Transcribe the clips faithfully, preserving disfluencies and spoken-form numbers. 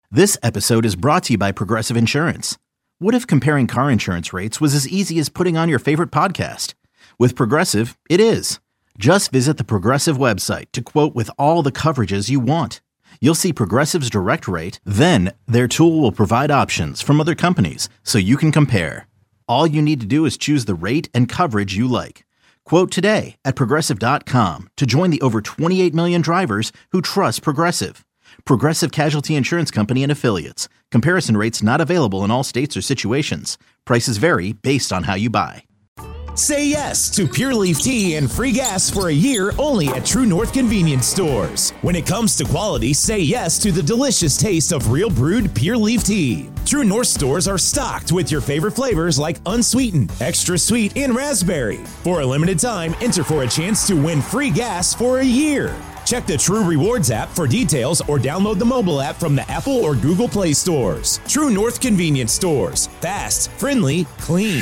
This episode is brought to you by Progressive Insurance. What if comparing car insurance rates was as easy as putting on your favorite podcast? With Progressive, it is. Just visit the Progressive website to quote with all the coverages you want. You'll see Progressive's direct rate, then their tool will provide options from other companies so you can compare. All you need to do is choose the rate and coverage you like. Quote today at progressive dot com to join the over twenty-eight million drivers who trust Progressive. Progressive Casualty Insurance Company and Affiliates. Comparison rates not available in all states or situations. Prices vary based on how you buy. Say yes to Pure Leaf Tea and free gas for a year only at True North Convenience Stores. When it comes to quality, say yes to the delicious taste of real brewed Pure Leaf Tea. True North stores are stocked with your favorite flavors like unsweetened, extra sweet, and raspberry. For a limited time, enter for a chance to win free gas for a year. Check the True Rewards app for details or download the mobile app from the Apple or Google Play stores. True North Convenience Stores. Fast, friendly, clean.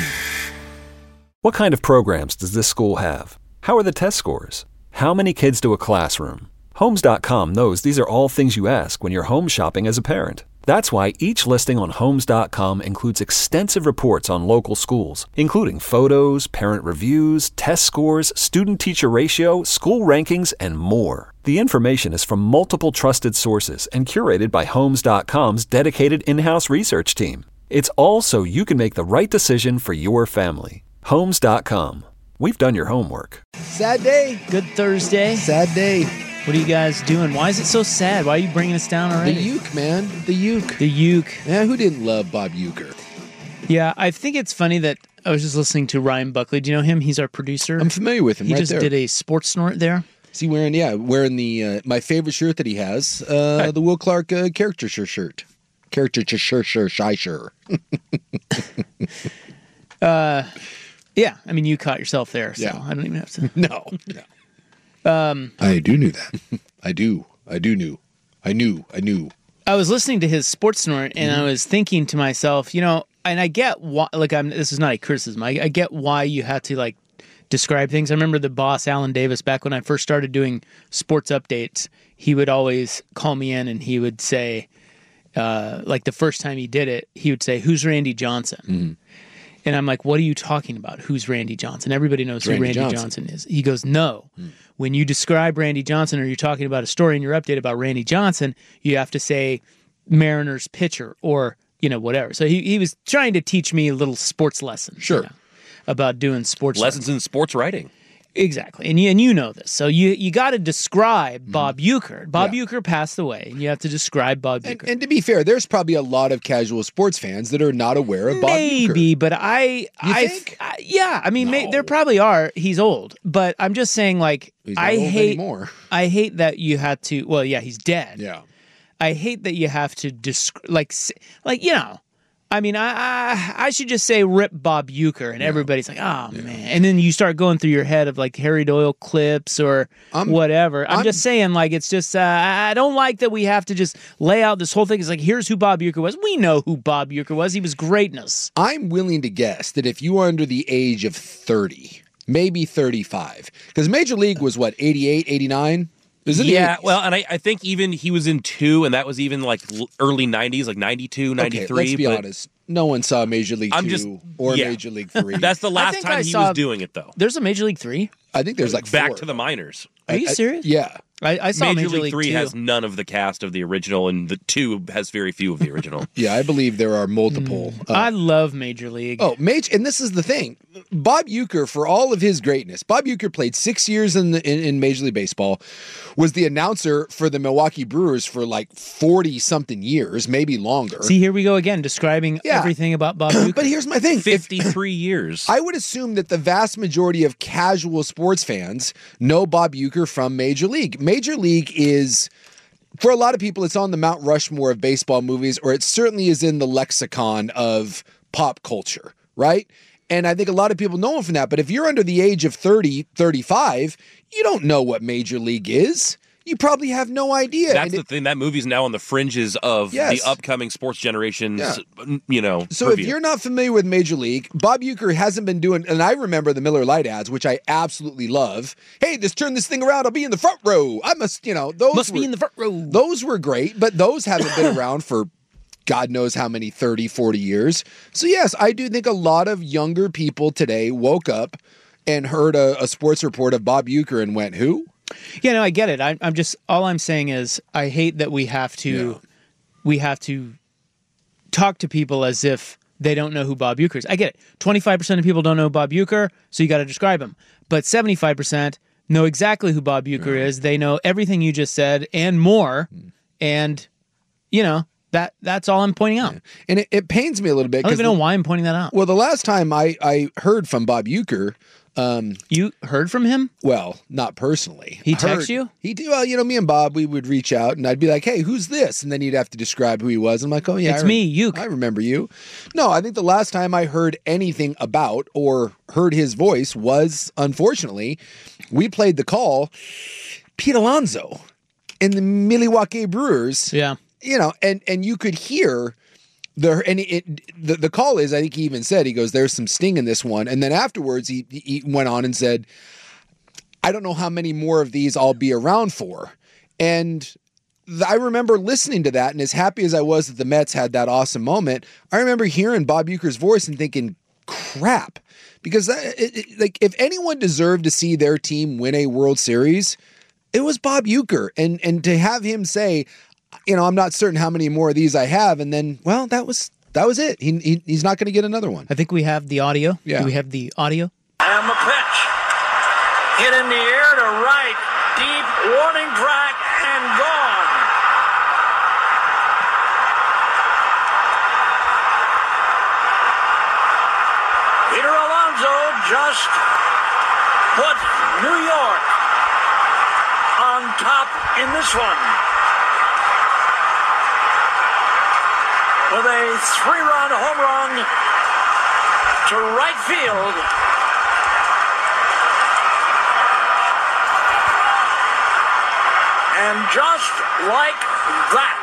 What kind of programs does this school have? How are the test scores? How many kids do a classroom? Homes dot com knows these are all things you ask when you're home shopping as a parent. That's why each listing on Homes dot com includes extensive reports on local schools, including photos, parent reviews, test scores, student-teacher ratio, school rankings, and more. The information is from multiple trusted sources and curated by Homes dot com's dedicated in-house research team. It's all so you can make the right decision for your family. Homes dot com. We've done your homework. Sad day. Good Thursday. Sad day. What are you guys doing? Why is it so sad? Why are you bringing us down already? The uke, man. The uke. The uke. Yeah, who didn't love Bob Uecker? Yeah, I think it's funny that I was just listening to Ryan Buckley. Do you know him? He's our producer. I'm familiar with him. He right just there. did a sports snort there. Is he wearing? Yeah, wearing the uh, my favorite shirt that he has, uh, the Will Clark uh, caricature shirt. Caricature shirt, shirt, shy shirt. uh, yeah. I mean, you caught yourself there, so Yeah. I don't even have to. No, no. Um, I do knew that. I do. I do knew. I knew. I knew. I was listening to his sports snort, and Mm-hmm. I was thinking to myself, you know, and I get why. Like, I'm. This is not a criticism. I, I get why you had to like describe things. I remember the boss, Alan Davis, back when I first started doing sports updates. He would always call me in, and he would say, uh, like the first time he did it, he would say, "Who's Randy Johnson?" Mm-hmm. And I'm like, what are you talking about? Who's Randy Johnson? Everybody knows Randy who Randy Johnson. Johnson. is. He goes, no. Mm. When you describe Randy Johnson or you're talking about a story in your update about Randy Johnson, you have to say Mariners pitcher or, you know, whatever. So he, he was trying to teach me a little sports lessons. Sure. You know, about doing sports Lessons in sports writing. Exactly. And you, and you know this. So you you got to describe mm. Bob Uecker. Bob Yeah. Uecker passed away, and you have to describe Bob And, Uecker. and to be fair, there's probably a lot of casual sports fans that are not aware of Bob Maybe, Uecker. but I, You I, think? I yeah, I mean, may, No. there probably are. He's old, but I'm just saying, like, He's not I old hate, anymore. I hate that you had to. Well, yeah, he's dead. Yeah. I hate that you have to describe, like, s- like you know. I mean, I, I I should just say rip Bob Uecker, and everybody's like, oh man, and then you start going through your head of like Harry Doyle clips or I'm- whatever. I'm, I'm- just saying, like, it's just uh, I I don't like that we have to just lay out this whole thing. It's like, here's who Bob Uecker was. We know who Bob Uecker was. He was greatness. I'm willing to guess that if you are under the age of thirty, maybe thirty-five, because Major League was what, eighty-eight, eighty-nine? It was in the Yeah, eighties. well, and I, I think even he was in two, and that was even like l- early nineties, like ninety-two, ninety-three. Okay, let's be but honest. No one saw Major League I'm two just- or yeah. Major League three. That's the last think time I he saw- was doing it, though. There's a Major League Three. I think there's like Back four. to the minors. Are you I- I- serious? yeah. I, I saw Major, Major, League Three two. has none of the cast of the original, and the two has very few of the original. Yeah, I believe there are multiple. uh, I love Major League. Oh, Major, and this is the thing. Bob Uecker, for all of his greatness, Bob Uecker played six years in, the, in in Major League Baseball, was the announcer for the Milwaukee Brewers for like forty something years, maybe longer. See, here we go again, describing Yeah. everything about Bob Uecker. But here's my thing: If- fifty-three years. I would assume that the vast majority of casual sports fans know Bob Uecker from Major League. Major League is, for a lot of people, it's on the Mount Rushmore of baseball movies, or it certainly is in the lexicon of pop culture, right? And I think a lot of people know him from that. But if you're under the age of thirty, thirty-five, you don't know what Major League is. You probably have no idea. That's And the it- thing. That movie's now on the fringes of Yes. the upcoming sports generation's, Yeah. you know, So purview. if you're not familiar with Major League, Bob Uecker hasn't been doing, and I remember the Miller Lite ads, which I absolutely love. Hey, just turn this thing around. I'll be in the front row. I must, you know, those Must were, be in the front row. Those were great, but those haven't been around for God knows how many, thirty, forty years. So yes, I do think a lot of younger people today woke up and heard a, a sports report of Bob Uecker and went, who? Yeah, no, I get it. I, I'm just, all I'm saying is I hate that we have to, Yeah. we have to talk to people as if they don't know who Bob Uecker is. I get it. twenty-five percent of people don't know Bob Uecker, so you got to describe him. But seventy-five percent know exactly who Bob Uecker yeah. is. They know everything you just said and more. And, you know, that that's all I'm pointing out. Yeah. And it, it pains me a little bit. I don't even know the, why I'm pointing that out. Well, the last time I, I heard from Bob Uecker, Um, you heard from him? Well, not personally. He I heard- texted you? He did. Well, you know, me and Bob, we would reach out and I'd be like, hey, who's this? And then he'd have to describe who he was. I'm like, oh, yeah. It's I re- me, Uke. I remember you. No, I think the last time I heard anything about or heard his voice was, unfortunately, we played the call, Pete Alonso in the Milwaukee Brewers. Yeah. You know, and, and you could hear... The, and it, the the call is, I think he even said, he goes, there's some sting in this one. And then afterwards, he, he went on and said, I don't know how many more of these I'll be around for. And th- I remember listening to that, and as happy as I was that the Mets had that awesome moment, I remember hearing Bob Uecker's voice and thinking, crap. Because that, it, it, like if anyone deserved to see their team win a World Series, it was Bob Uecker. And, and to have him say, you know, I'm not certain how many more of these I have. And then, well, that was that was it. He, he He's not going to get another one. I think we have the audio. Yeah. Do we have the audio? And the pitch. Hit in the air to right. Deep warning track and gone. Peter Alonso just put New York on top in this one. With a three-run home run to right field. And just like that,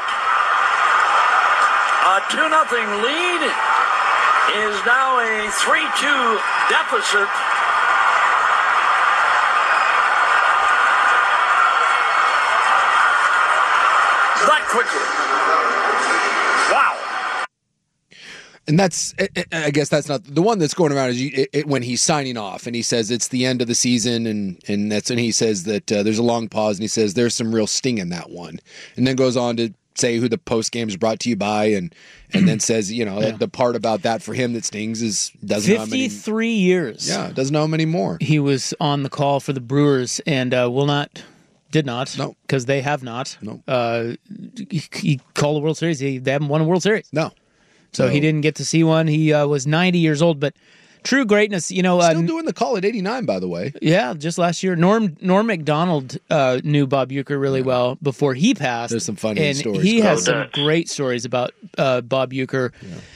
a two nothing lead is now a three two deficit. That quickly. Wow. And that's, I guess that's not the one that's going around is you, it, it, when he's signing off and he says it's the end of the season and, and that's when he says that uh, there's a long pause and he says there's some real sting in that one. And then goes on to say who the post game is brought to you by and and then says, you know, Yeah. the part about that for him that stings is doesn't know how many, fifty-three years. yeah, doesn't know how many more. He was on the call for the Brewers and uh, will not, did not, No. because they have not. No. Uh, he, he called the World Series. He, they haven't won a World Series. No. So No. he didn't get to see one. He uh, was ninety years old, but true greatness, you know. Uh, Still doing the call at eighty-nine, by the way. yeah, just last year, Norm Norm Macdonald uh, knew Bob Uecker really well before he passed. There's some funny and stories He about has some that. great stories about uh, Bob Uecker.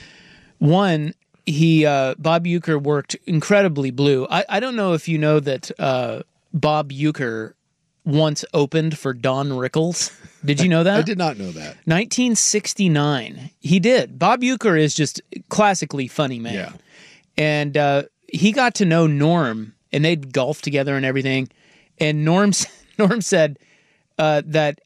One, he uh, Bob Uecker worked incredibly blue. I, I don't know if you know that uh, Bob Uecker once opened for Don Rickles. Did you know that? I did not know that. nineteen sixty-nine. He did. Bob Uecker is just classically funny man. Yeah. And uh, he got to know Norm, and they'd golf together and everything. And Norm, Norm said uh, that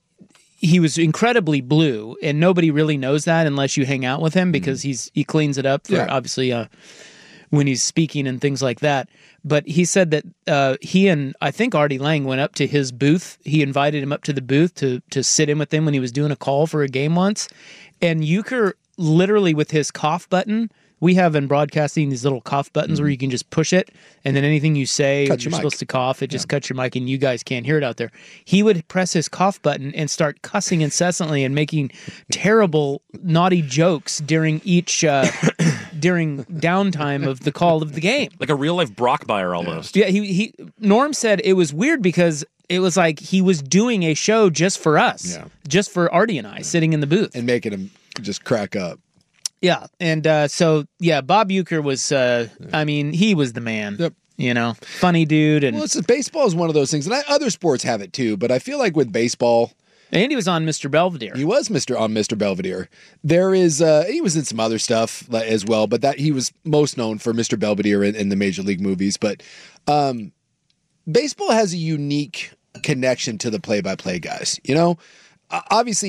he was incredibly blue, and nobody really knows that unless you hang out with him because he's he cleans it up for Yeah. obviously uh, when he's speaking and things like that. But he said that uh, he and I think Artie Lang went up to his booth. He invited him up to the booth to to sit in with him when he was doing a call for a game once. And Uecker literally with his cough button, we have in broadcasting these little cough buttons where you can just push it, and then anything you say, Cut your you're mic. supposed to cough, it just cuts your mic, and you guys can't hear it out there. He would press his cough button and start cussing incessantly and making terrible, naughty jokes during each uh, during downtime of the call of the game. Like a real life Brockmeyer almost. Yeah, he he. Norm said it was weird because it was like he was doing a show just for us, Yeah. just for Artie and I sitting in the booth. And making him just crack up. Yeah, and uh, so yeah, Bob Uecker was. Uh, I mean, he was the man. Yep. You know, funny dude, and Well, it's baseball is one of those things, and I, other sports have it too. But I feel like with baseball, and he was on Mister Belvedere. he was Mister on Mister Belvedere. There is, uh, he was in some other stuff li- as well, but that he was most known for Mister Belvedere in, in the Major League movies. But um, baseball has a unique connection to the play-by-play guys. You know, Uh, obviously,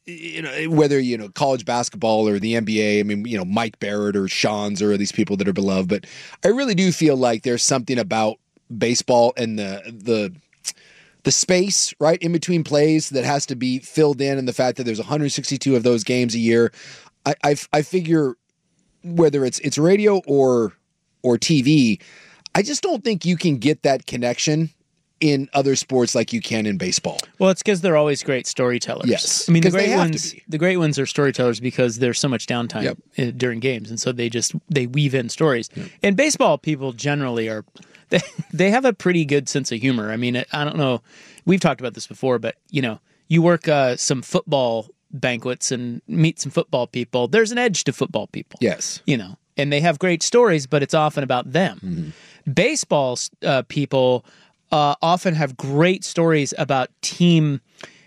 you know, whether, you know, college basketball or the N B A, I mean, you know, Mike Barrett or Sean's or these people that are beloved, but I really do feel like there's something about baseball and the, the, the space right in between plays that has to be filled in, and the fact that there's one hundred sixty-two of those games a year. I, I, I figure whether it's, it's radio or, or T V, I just don't think you can get that connection in other sports like you can in baseball. Well, it's because they're always great storytellers. Yes, I mean the 'cause they great have to ones. be. The great ones are storytellers because there's so much downtime Yep. uh, during games, and so they just they weave in stories. And baseball people generally are they they have a pretty good sense of humor. I mean, I don't know. We've talked about this before, but you know, you work uh, some football banquets and meet some football people. There's an edge to football people. Yes. You know, and they have great stories, but it's often about them. Mm-hmm. Baseball uh, people uh, often have great stories about team,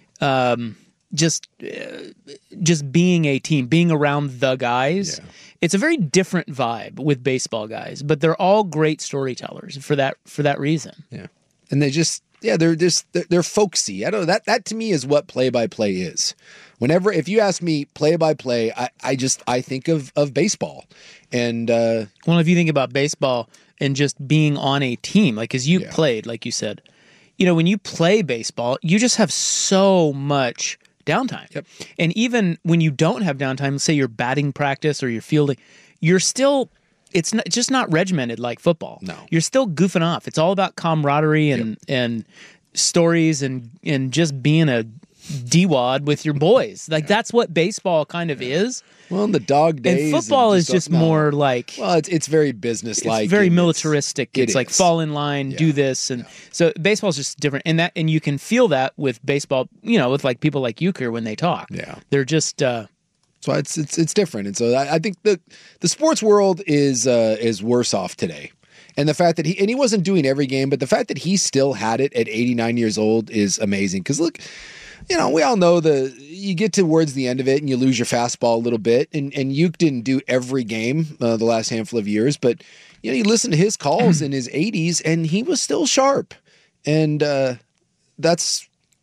um, just uh, just being a team, being around the guys. Yeah. It's a very different vibe with baseball guys, but they're all great storytellers for that for that reason. Yeah. And they just, yeah, they're just, they're, they're folksy. I don't know. That, that to me is what play-by-play is. Whenever, if you ask me play-by-play, I, I just, I think of, of baseball. And, uh, Well, if you think about baseball and just being on a team, like, because you Yeah. played, like you said, you know, when you play baseball, you just have so much downtime. Yep. And even when you don't have downtime, let's say you're batting practice or you're fielding, you're still, it's not, it's just not regimented like football. No. You're still goofing off. It's all about camaraderie and, and stories and, and just being a D-wad with your boys. Like, that's what baseball kind of is. well, in the dog days. And football is just just no. more like... Well, it's, it's very business-like. It's very and militaristic. it It's like is. fall in line, do Yeah. this, and so baseball's just different. And that, and you can feel that with baseball. You know, with like people like Euchre when they talk. Yeah. they're just. Uh, So it's it's it's different, and so I, I think the the sports world is uh, is worse off today, and the fact that he and he wasn't doing every game, but the fact that he still had it at eighty-nine years old is amazing. Because look, you know, we all know the you get towards the end of it and you lose your fastball a little bit, and and Uke didn't do every game uh, the last handful of years, but you know, you listen to his calls in his eighties, and he was still sharp, and uh, that's.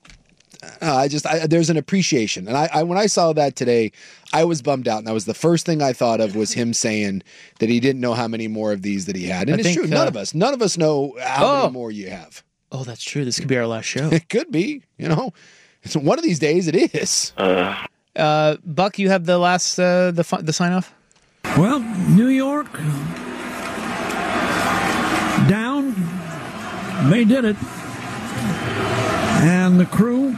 Uh, I just I, there's an appreciation, and I, I when I saw that today, I was bummed out, and that was the first thing I thought of was him saying that he didn't know how many more of these that he had, and I it's think, true. None uh, of us, none of us know how Oh. many more you have. oh, that's true. This could be our last show. It could be, you know, it's one of these days it is. Uh, Buck, you have the last uh, the fi- the sign off. Well, New York down. They did it. And the crew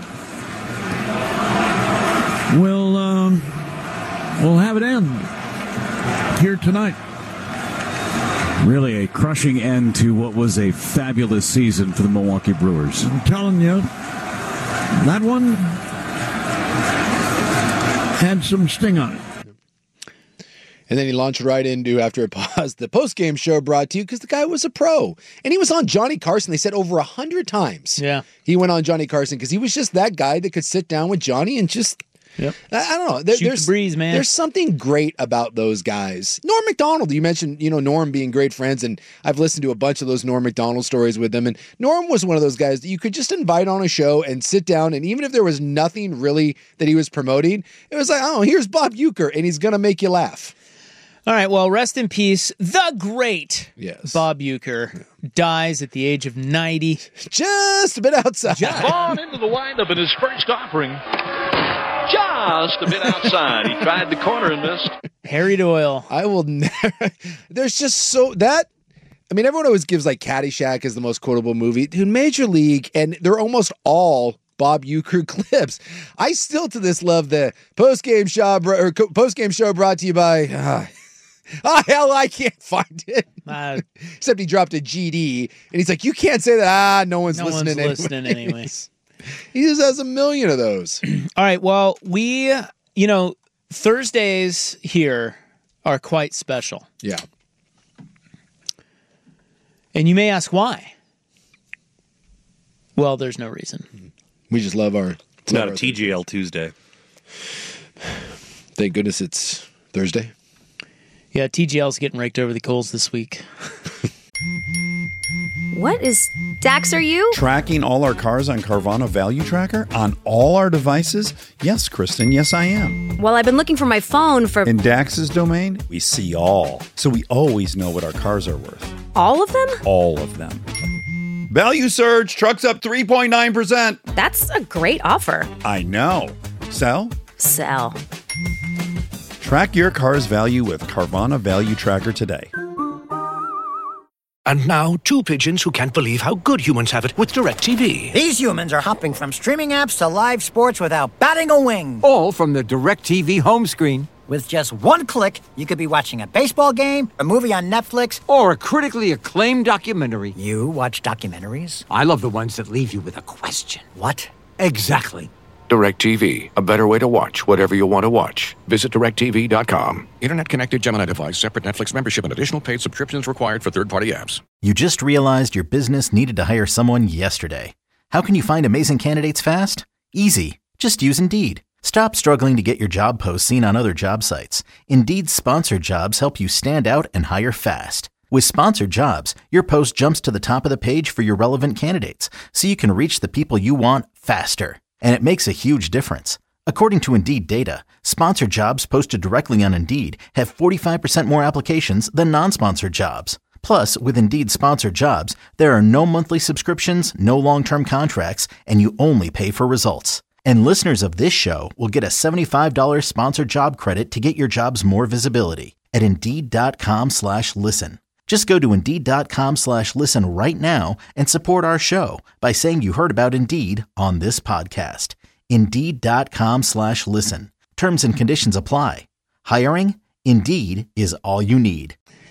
will um, will have it end here tonight. Really a crushing end to what was a fabulous season for the Milwaukee Brewers. I'm telling you, that one had some sting on it. And then he launched right into, after a pause, the post-game show brought to you because the guy was a pro. And he was on Johnny Carson, they said, over a hundred times. Yeah. He went on Johnny Carson because he was just that guy that could sit down with Johnny and just, Yep. I, I don't know. There, Shoot the there's, breeze, man. There's something great about those guys. Norm Macdonald, you mentioned, you know, Norm being great friends, and I've listened to a bunch of those Norm Macdonald stories with them. And Norm was one of those guys that you could just invite on a show and sit down, and even if there was nothing really that he was promoting, it was like, oh, here's Bob Uecker, and he's going to make you laugh. All right. Well, rest in peace. The great Yes. Bob Uecker dies at the age of ninety. Just a bit outside. On into the windup in his first offering. Just a bit outside. He tried the corner and missed. Harry Doyle. I will never. There's just so that. I mean, everyone always gives like Caddyshack as the most quotable movie. Dude, Major League, and they're almost all Bob Uecker clips. I still to this love the post game show or post game show brought to you by. Uh, oh hell, I can't find it. Uh, Except he dropped a G D, and he's like, "You can't say that." Ah, no one's no listening. one's listening anyways. anyways. He just has a million of those. All right. Well, we, you know, Thursdays here are quite special. Yeah. And you may ask why. Well, there's no reason. We just love our. It's not a T G L Tuesday. Thank goodness it's Thursday. Yeah, T G L's getting raked over the coals this week. What is Dax, are you? Tracking all our cars on Carvana Value Tracker on all our devices? Yes, Kristen, yes, I am. Well, I've been looking for my phone for... In Dax's domain, we see all, so we always know what our cars are worth. All of them? All of them. Value surge, trucks up three point nine percent. That's a great offer. I know. Sell? Sell. Track your car's value with Carvana Value Tracker today. And now, two pigeons who can't believe how good humans have it with DirecTV. These humans are hopping from streaming apps to live sports without batting a wing. All from the DirecTV home screen. With just one click, you could be watching a baseball game, a movie on Netflix, or a critically acclaimed documentary. You watch documentaries? I love the ones that leave you with a question. What? Exactly. DirecTV, a better way to watch whatever you want to watch. Visit direct T V dot com. Internet connected Gemini device, separate Netflix membership, and additional paid subscriptions required for third-party apps. You just realized your business needed to hire someone yesterday. How can you find amazing candidates fast? Easy. Just use Indeed. Stop struggling to get your job posts seen on other job sites. Indeed's sponsored jobs help you stand out and hire fast. With sponsored jobs, your post jumps to the top of the page for your relevant candidates, so you can reach the people you want faster. And it makes a huge difference. According to Indeed data, sponsored jobs posted directly on Indeed have forty-five percent more applications than non-sponsored jobs. Plus, with Indeed sponsored jobs, there are no monthly subscriptions, no long-term contracts, and you only pay for results. And listeners of this show will get a seventy-five dollars sponsored job credit to get your jobs more visibility at Indeed.com slash listen. Just go to Indeed.com slash listen right now and support our show by saying you heard about Indeed on this podcast. Indeed.com slash listen. Terms and conditions apply. Hiring? Indeed is all you need.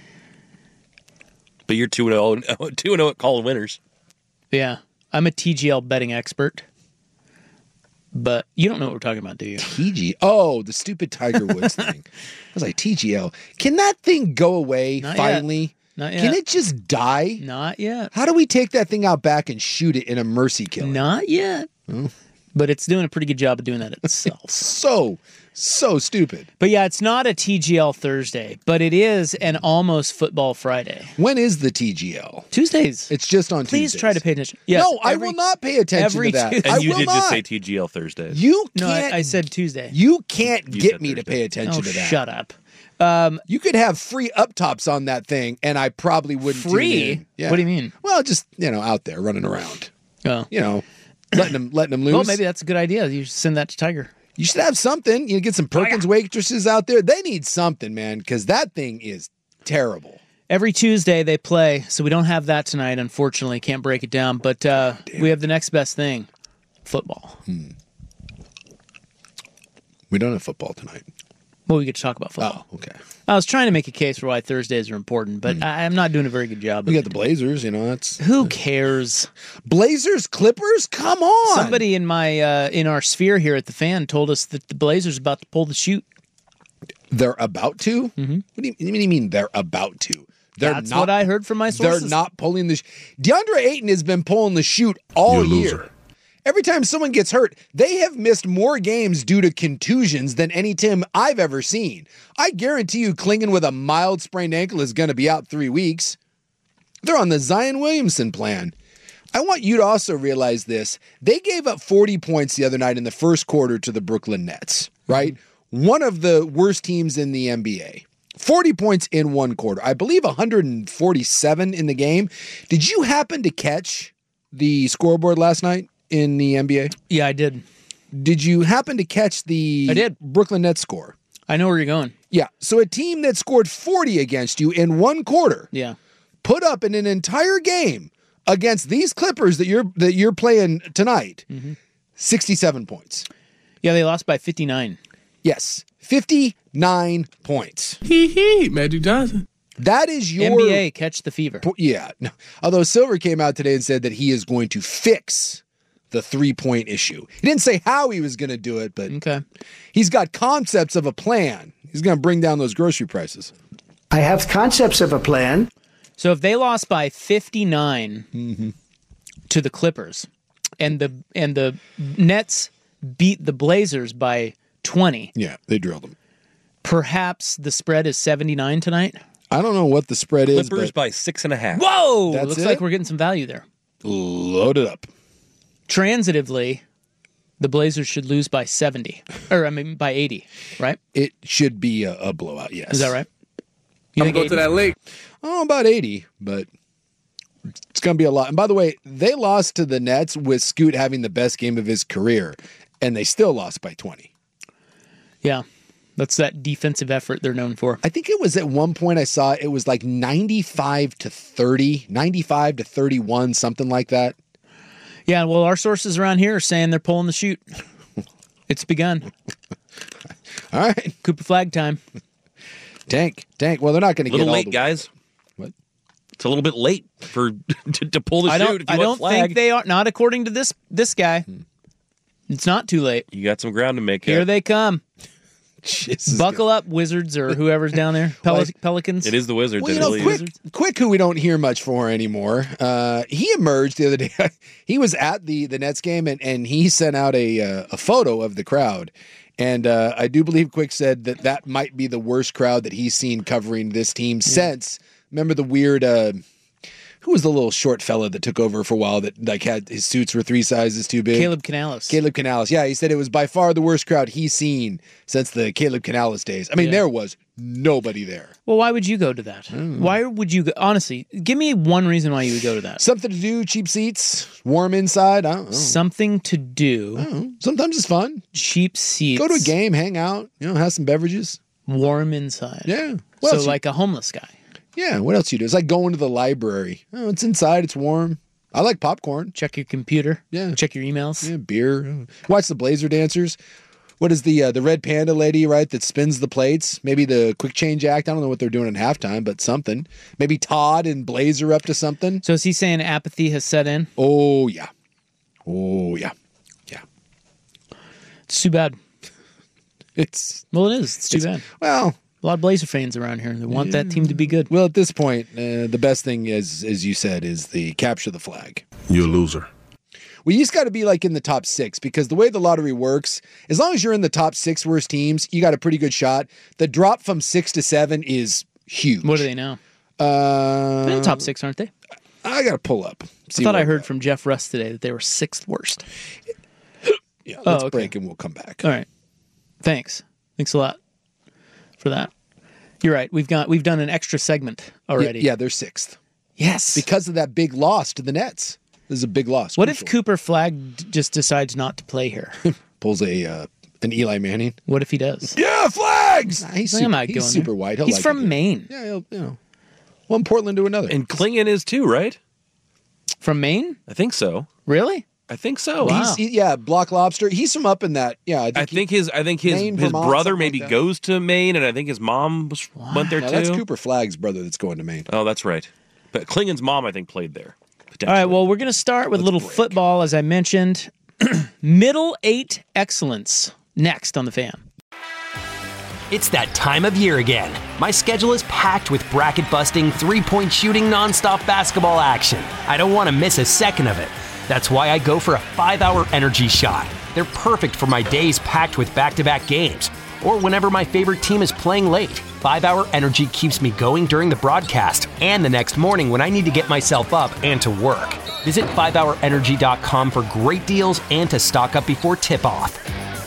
But you're two and oh two and oh at calling winners. Yeah. I'm a T G L betting expert. But you don't know what we're talking about, do you? T G L? Oh, the stupid Tiger Woods thing. I was like, T G L. Can that thing go away Not finally? Yet. Not yet. Can it just die? Not yet. How do we take that thing out back and shoot it in a mercy kill? Not yet. Oh. But it's doing a pretty good job of doing that itself. so, so stupid. But yeah, it's not a T G L Thursday, but it is an almost football Friday. When is the T G L? Tuesdays. It's just on Please Tuesdays. try to pay attention. Yes, no, I every, will not pay attention every to that. Tuesday. And I you will did not. just say T G L Thursday. You No, can't. I, I said Tuesday. You can't You get said me to Thursday. pay attention Oh, to that. shut up. Um, You could have free up tops on that thing, and I probably wouldn't. tune free? in. Yeah. What do you mean? Well, just you know, out there running around. Oh. You know, letting them letting them loose. Well, maybe that's a good idea. You should send that to Tiger. You should have something. You get some Perkins waitresses out there. They need something, man, because that thing is terrible. Every Tuesday they play, so we don't have that tonight, unfortunately. Can't break it down, but uh, we have the next best thing, football. Hmm. We don't have football tonight. Well, we get to talk about football. Oh, okay. I was trying to make a case for why Thursdays are important, but I, I'm not doing a very good job. We of got it. the Blazers, you know. That's Who cares? Blazers, Clippers. Come on. Somebody in my uh, in our sphere here at the Fan told us that the Blazers are about to pull the chute. They're about to. Mm-hmm. What do you, what do you mean they're about to? They're That's not, what I heard from my sources. They're not pulling the. Sh- DeAndre Ayton has been pulling the chute all You year. loser. Every time someone gets hurt, they have missed more games due to contusions than any team I've ever seen. I guarantee you, Klingon with a mild sprained ankle is going to be out three weeks. They're on the Zion Williamson plan. I want you to also realize this. They gave up forty points the other night in the first quarter to the Brooklyn Nets, right? Mm-hmm. One of the worst teams in the N B A. forty points in one quarter. I believe one hundred forty-seven in the game. Did you happen to catch the scoreboard last night in the N B A? Yeah, I did. Did you happen to catch the I did. Brooklyn Nets score? I know where you're going. Yeah. So a team that scored forty against you in one quarter Yeah. put up in an entire game against these Clippers that you're that you're playing tonight, Mm-hmm. sixty-seven points. Yeah, they lost by fifty-nine. Yes, fifty-nine points. Hee hee, Magic Johnson. That is your N B A catch the fever. Yeah. No. Although Silver came out today and said that he is going to fix the three-point issue. He didn't say how he was going to do it, but Okay. he's got concepts of a plan. He's going to bring down those grocery prices. I have concepts of a plan. So if they lost by fifty-nine Mm-hmm. to the Clippers, and the and the Nets beat the Blazers by twenty, Yeah, they drilled him. perhaps the spread is seventy-nine tonight. I don't know what the spread is. Clippers but by six and a half. Whoa! That's Looks it? like we're getting some value there. Load it up. Transitively, the Blazers should lose by seventy. Or, I mean, by eighty, right? It should be a, a blowout, yes. Is that right? You I'm think going to eighty? that lake. Oh, about eighty, but it's going to be a lot. And by the way, they lost to the Nets with Scoot having the best game of his career, and they still lost by twenty. Yeah. That's that defensive effort they're known for. I think it was at one point I saw it was like ninety-five to thirty, ninety-five to thirty-one, something like that. Yeah, well, our sources around here are saying they're pulling the chute. It's begun. All right. Cooper Flag time. Tank, tank. Well, they're not going to A get little all late, the guys. What? It's a little bit late for to, to pull the I chute. don't, if you I want don't flag. think they are, not according to this this guy. Hmm. It's not too late. You got some ground to make. Here up. they come. Jesus Buckle up, Wizards, or whoever's down there. Pel- Pelicans. It is the Wizards. Well, I you know, believe. quick, quick, who we don't hear much for anymore. Uh, he emerged the other day. He was at the the Nets game, and, and he sent out a uh, a photo of the crowd. And uh, I do believe Quick said that that might be the worst crowd that he's seen covering this team since. Remember the weird. Uh, who was the little short fella that took over for a while that like had his suits were three sizes too big? Caleb Canales. Caleb Canales. Yeah, he said it was by far the worst crowd he's seen since the Caleb Canales days. I mean, Yeah. there was nobody there. Well, why would you go to that? Why would you go? Honestly, give me one reason why you would go to that. Something to do, cheap seats, warm inside. I don't know. Something to do. I don't know. Sometimes it's fun. Cheap seats. Go to a game, hang out, you know, have some beverages. Warm inside. Yeah. What So else you- like a homeless guy. Yeah, what else you do? It's like going to the library. Oh, it's inside, it's warm. I like popcorn. Check your computer. Yeah. Check your emails. Yeah, beer. Watch the Blazer dancers. What is the uh, the red panda lady, right, that spins the plates? Maybe the quick change act. I don't know what they're doing at halftime, but something. Maybe Todd and Blazer up to something. So is he saying apathy has set in? Oh, yeah. Oh, yeah. It's too bad. It's Well, it is. It's too It's- bad. Well, A lot of Blazer fans around here. They want that team to be good. well, at this point, uh, the best thing, is, as you said, is the capture the flag. You're a loser. Well, you just got to be like in the top six because the way the lottery works, as long as you're in the top six worst teams, you got a pretty good shot. The drop from six to seven is huge. What are they now? Uh, They're in the top six, aren't they? I got to pull up. I thought I heard from Jeff Russ today that they were sixth worst. Yeah, Oh, let's okay. break and we'll come back. All right. Thanks. Thanks a lot for that. You're right. We've got we've done an extra segment already. Yeah, yeah, they're sixth. Yes. Because of that big loss to the Nets. This is a big loss. What if Crucial. Cooper Flag d- just decides not to play here? Pulls a uh, an Eli Manning? What if he does? Yeah, flags! Nah, he's I'm super, not he's going super there. white. He'll He's like from it here. Maine. Yeah, he'll, you know. One Portland to another. And Klingon is too, right? From Maine? I think so. Really? I think so. Wow. He's, he, yeah, Block Lobster. He's from up in that. Yeah, I think, I he- think his I think his Maine, his Vermont, brother something maybe like that. goes to Maine, and I think his mom was, went there no, too. that's Cooper Flag's brother that's going to Maine. Oh, that's right. But Klingon's mom, I think, played there. All right, well, we're going to start with a little football, as I mentioned. Middle eight excellence next on The Fan. It's that time of year again. My schedule is packed with bracket-busting, three-point shooting, nonstop basketball action. I don't want to miss a second of it. That's why I go for a five-hour energy shot. They're perfect for my days packed with back-to-back games, or whenever my favorite team is playing late. five-hour energy keeps me going during the broadcast and the next morning when I need to get myself up and to work. Visit five hour energy dot com for great deals and to stock up before tip-off.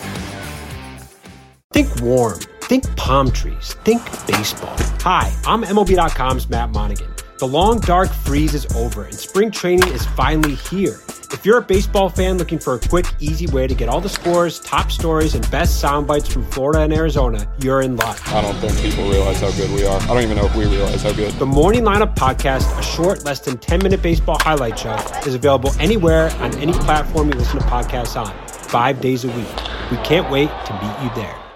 Think warm. Think palm trees. Think baseball. Hi, I'm M L B dot com's Matt Monaghan. The long, dark freeze is over, and spring training is finally here. If you're a baseball fan looking for a quick, easy way to get all the scores, top stories, and best sound bites from Florida and Arizona, you're in luck. I don't think people realize how good we are. I don't even know if we realize how good. The Morning Lineup Podcast, a short, less than ten-minute baseball highlight show, is available anywhere on any platform you listen to podcasts on, five days a week. We can't wait to meet you there.